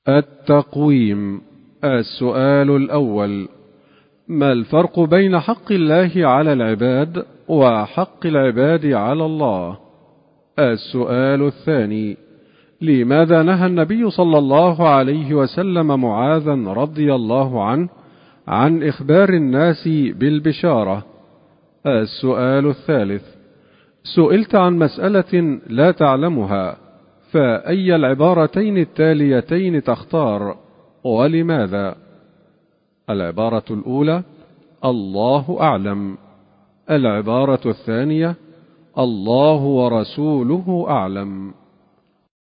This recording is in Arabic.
التقويم. السؤال الأول: ما الفرق بين حق الله على العباد وحق العباد على الله؟ السؤال الثاني: لماذا نهى النبي صلى الله عليه وسلم معاذا رضي الله عنه عن إخبار الناس بالبشارة؟ السؤال الثالث: سئلت عن مسألة لا تعلمها، فأي العبارتين التاليتين تختار ولماذا؟ العبارة الأولى: الله أعلم. العبارة الثانية: الله ورسوله أعلم.